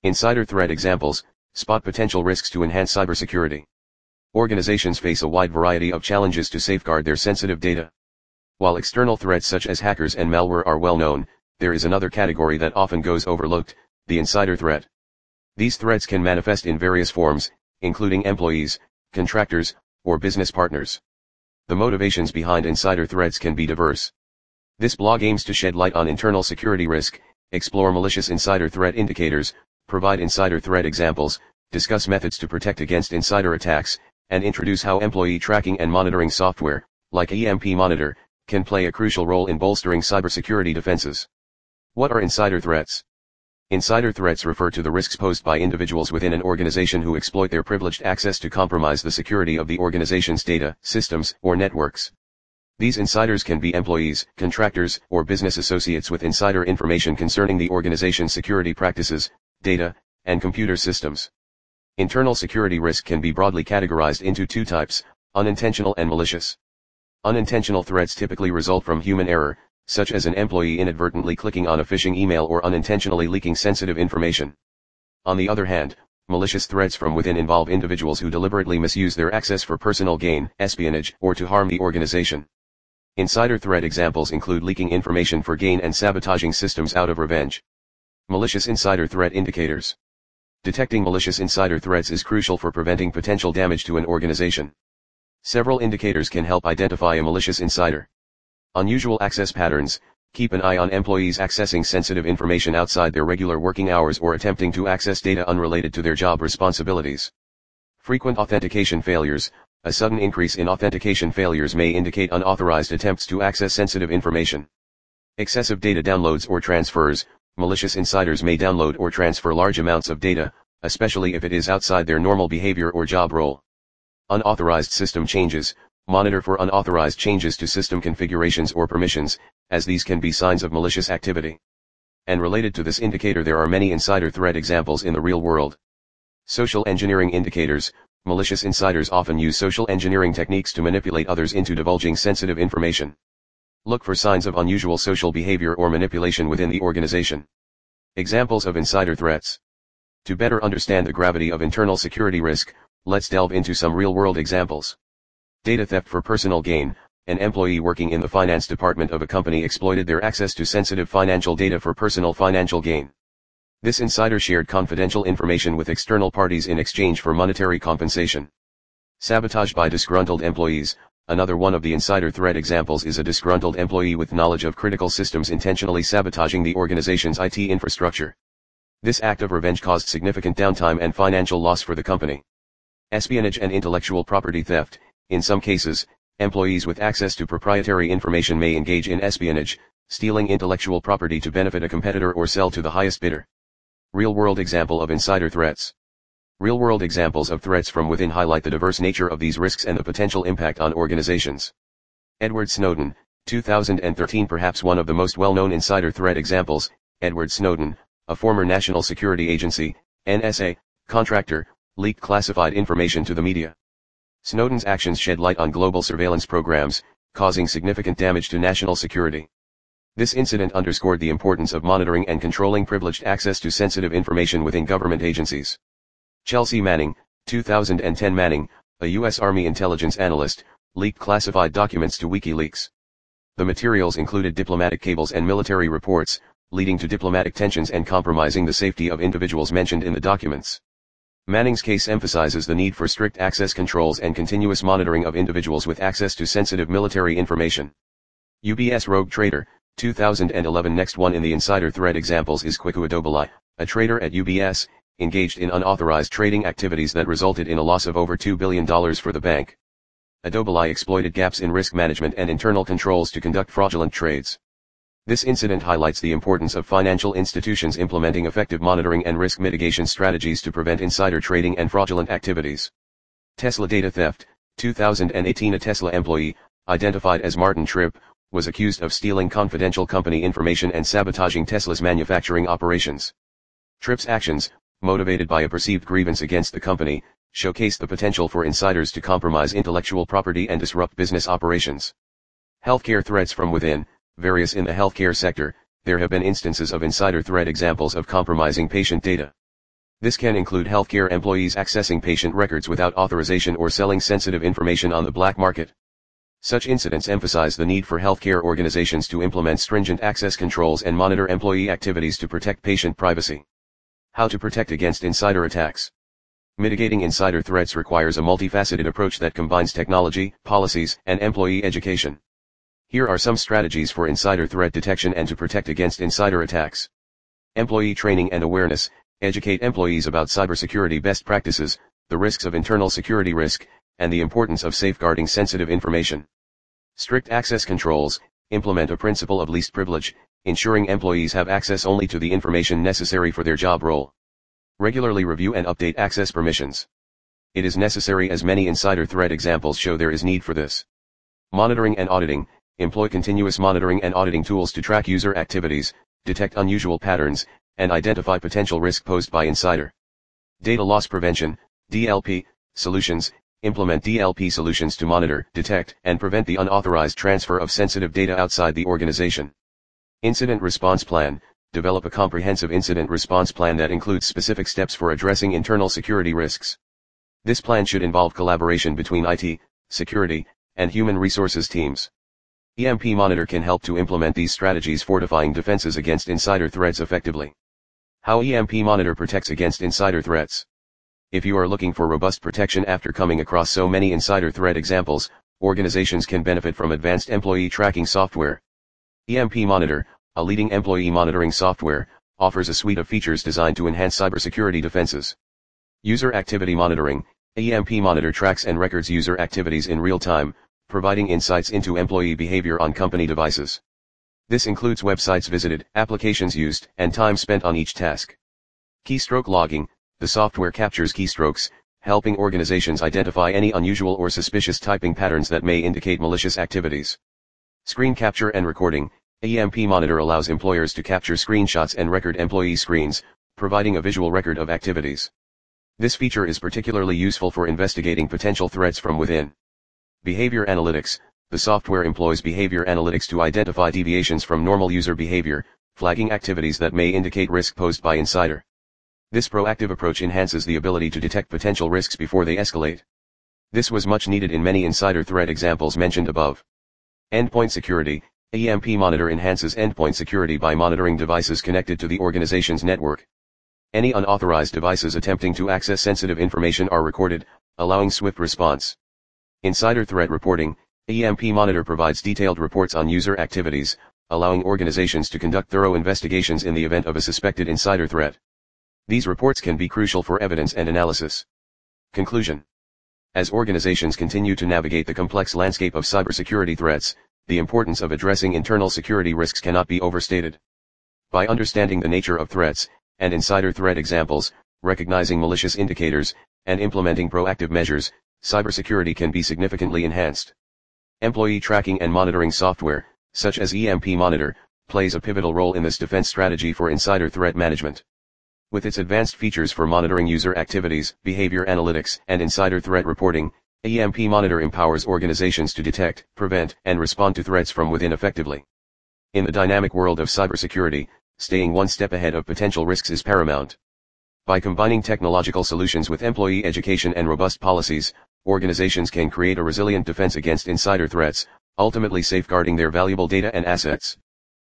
Insider threat examples: spot potential risks to enhance cybersecurity. Organizations face a wide variety of challenges to safeguard their sensitive data. While external threats such as hackers and malware are well known, there is another category that often goes overlooked: the insider threat. These threats can manifest in various forms, including employees, contractors, or business partners. The motivations behind insider threats can be diverse. This blog aims to shed light on internal security risk, explore malicious insider threat indicators, provide insider threat examples, discuss methods to protect against insider attacks, and introduce how employee tracking and monitoring software, like EMP Monitor, can play a crucial role in bolstering cybersecurity defenses. What are insider threats? Insider threats refer to the risks posed by individuals within an organization who exploit their privileged access to compromise the security of the organization's data, systems, or networks. These insiders can be employees, contractors, or business associates with insider information concerning the organization's security practices, data, and computer systems. Internal security risk can be broadly categorized into two types: unintentional and malicious. Unintentional threats typically result from human error, such as an employee inadvertently clicking on a phishing email or unintentionally leaking sensitive information. On the other hand, malicious threats from within involve individuals who deliberately misuse their access for personal gain, espionage, or to harm the organization. Insider threat examples include leaking information for gain and sabotaging systems out of revenge. Malicious insider threat indicators. Detecting malicious insider threats is crucial for preventing potential damage to an organization. Several indicators can help identify a malicious insider. Unusual access patterns: keep an eye on employees accessing sensitive information outside their regular working hours or attempting to access data unrelated to their job responsibilities. Frequent authentication failures: a sudden increase in authentication failures may indicate unauthorized attempts to access sensitive information. Excessive data downloads or transfers: malicious insiders may download or transfer large amounts of data, especially if it is outside their normal behavior or job role. Unauthorized system changes: monitor for unauthorized changes to system configurations or permissions, as these can be signs of malicious activity. And related to this indicator, there are many insider threat examples in the real world. Social engineering indicators: malicious insiders often use social engineering techniques to manipulate others into divulging sensitive information. Look for signs of unusual social behavior or manipulation within the organization. Examples of insider threats. To better understand the gravity of internal security risk, let's delve into some real-world examples. Data theft for personal gain: an employee working in the finance department of a company exploited their access to sensitive financial data for personal financial gain. This insider shared confidential information with external parties in exchange for monetary compensation. Sabotage by disgruntled employees: another one of the insider threat examples is a disgruntled employee with knowledge of critical systems intentionally sabotaging the organization's IT infrastructure. This act of revenge caused significant downtime and financial loss for the company. Espionage and intellectual property theft: in some cases, employees with access to proprietary information may engage in espionage, stealing intellectual property to benefit a competitor or sell to the highest bidder. Real-world example of insider threats. Real-world examples of threats from within highlight the diverse nature of these risks and the potential impact on organizations. Edward Snowden, 2013. Perhaps one of the most well-known insider threat examples: Edward Snowden, a former National Security Agency, NSA, contractor, leaked classified information to the media. Snowden's actions shed light on global surveillance programs, causing significant damage to national security. This incident underscored the importance of monitoring and controlling privileged access to sensitive information within government agencies. Chelsea Manning, 2010. Manning, a U.S. Army intelligence analyst, leaked classified documents to WikiLeaks. The materials included diplomatic cables and military reports, leading to diplomatic tensions and compromising the safety of individuals mentioned in the documents. Manning's case emphasizes the need for strict access controls and continuous monitoring of individuals with access to sensitive military information. UBS rogue trader, 2011. Next one in the insider threat examples is Kweku Adobali, a trader at UBS, engaged in unauthorized trading activities that resulted in a loss of over $2 billion for the bank. Adobali exploited gaps in risk management and internal controls to conduct fraudulent trades. This incident highlights the importance of financial institutions implementing effective monitoring and risk mitigation strategies to prevent insider trading and fraudulent activities. Tesla data theft, 2018. A Tesla employee, identified as Martin Tripp, was accused of stealing confidential company information and sabotaging Tesla's manufacturing operations. Tripp's actions, motivated by a perceived grievance against the company, showcased the potential for insiders to compromise intellectual property and disrupt business operations. Healthcare threats from within. Various in the healthcare sector, there have been instances of insider threat examples of compromising patient data. This can include healthcare employees accessing patient records without authorization or selling sensitive information on the black market. Such incidents emphasize the need for healthcare organizations to implement stringent access controls and monitor employee activities to protect patient privacy. How to protect against insider attacks. Mitigating insider threats requires a multifaceted approach that combines technology, policies, and employee education. Here are some strategies for insider threat detection and to protect against insider attacks. Employee training and awareness. Educate employees about cybersecurity best practices, the risks of internal security risk, and the importance of safeguarding sensitive information. Strict access controls. Implement a principle of least privilege, ensuring employees have access only to the information necessary for their job role. Regularly review and update access permissions. It is necessary as many insider threat examples show there is need for this. Monitoring and auditing. Employ continuous monitoring and auditing tools to track user activities, detect unusual patterns, and identify potential risk posed by insider. Data loss prevention, DLP, solutions. Implement DLP solutions to monitor, detect, and prevent the unauthorized transfer of sensitive data outside the organization. Incident response plan. Develop a comprehensive incident response plan that includes specific steps for addressing internal security risks. This plan should involve collaboration between IT, security, and human resources teams. EMP Monitor can help to implement these strategies, fortifying defenses against insider threats effectively. How EMP Monitor protects against insider threats. If you are looking for robust protection after coming across so many insider threat examples, organizations can benefit from advanced employee tracking software. EMP Monitor, a leading employee monitoring software, offers a suite of features designed to enhance cybersecurity defenses. User Activity Monitoring. EMP Monitor tracks and records user activities in real time, providing insights into employee behavior on company devices. This includes websites visited, applications used, and time spent on each task. Keystroke Logging. The software captures keystrokes, helping organizations identify any unusual or suspicious typing patterns that may indicate malicious activities. Screen Capture and Recording. EMP Monitor allows employers to capture screenshots and record employee screens, providing a visual record of activities. This feature is particularly useful for investigating potential threats from within. Behavior Analytics. The software employs behavior analytics to identify deviations from normal user behavior, flagging activities that may indicate risk posed by insider. This proactive approach enhances the ability to detect potential risks before they escalate. This was much needed in many insider threat examples mentioned above. Endpoint Security. EMP Monitor enhances endpoint security by monitoring devices connected to the organization's network. Any unauthorized devices attempting to access sensitive information are recorded, allowing swift response. Insider Threat Reporting. EMP Monitor provides detailed reports on user activities, allowing organizations to conduct thorough investigations in the event of a suspected insider threat. These reports can be crucial for evidence and analysis. Conclusion. As organizations continue to navigate the complex landscape of cybersecurity threats, the importance of addressing internal security risks cannot be overstated. By understanding the nature of threats, and insider threat examples, recognizing malicious indicators, and implementing proactive measures, cybersecurity can be significantly enhanced. Employee tracking and monitoring software, such as EMP Monitor, plays a pivotal role in this defense strategy for insider threat management. With its advanced features for monitoring user activities, behavior analytics, and insider threat reporting, EMP Monitor empowers organizations to detect, prevent, and respond to threats from within effectively. In the dynamic world of cybersecurity, staying one step ahead of potential risks is paramount. By combining technological solutions with employee education and robust policies, organizations can create a resilient defense against insider threats, ultimately safeguarding their valuable data and assets.